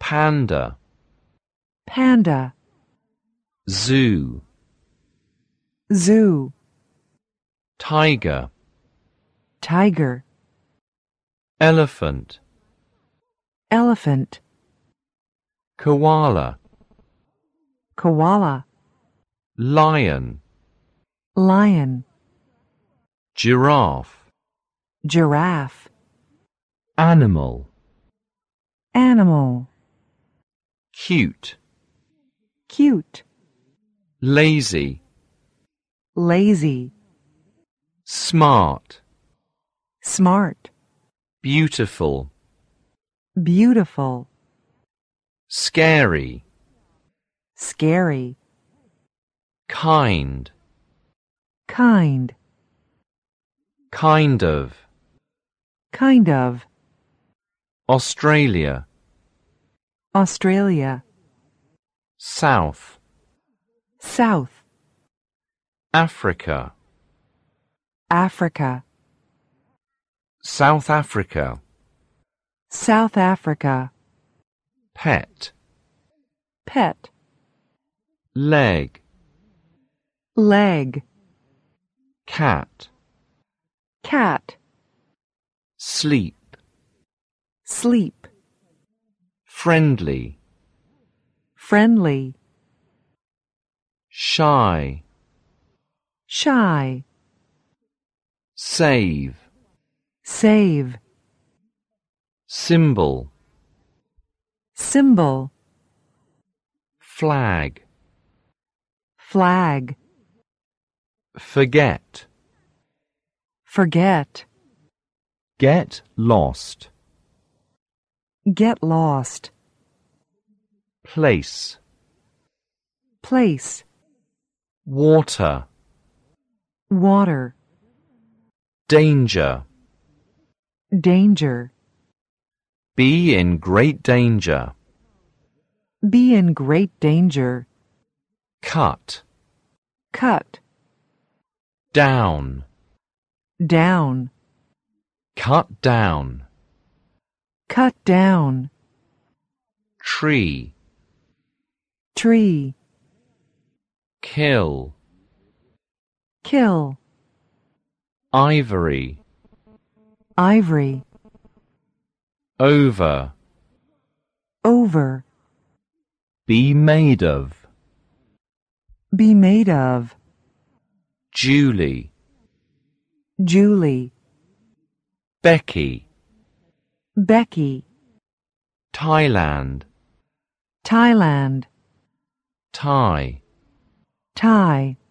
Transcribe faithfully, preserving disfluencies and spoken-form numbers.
Panda. Panda. Zoo. Zoo. Tiger. Tiger. Elephant. Elephant. Koala. Koala. Lion. Lion. Giraffe. Giraffe. Animal. Animal. Cute. Cute. Lazy. Lazy. Smart. Smart. Beautiful. Beautiful. Scary. Scary. Kind. Kind. Kind of. Kind of. Australia. Australia. South. South. Africa. Africa. South Africa. South Africa. Pet. Pet. Leg. Leg. Cat. Cat. Sleep. Sleep. Friendly. Friendly. Shy. Shy. Save. Save. Symbol. Symbol. Flag. Flag. Forget. Forget. Get lost. Get lost. Place. Place. Water. Water. Danger. Danger. Be in great danger. Be in great danger. Cut. Cut. Down. Down. Cut down. Cut down. Tree. Tree. Kill. Kill. Ivory. Ivory. Over. Over. Be made of. Be made of. Julie. Julie. Becky. Becky. Thailand. Thailand. Thai. Thai.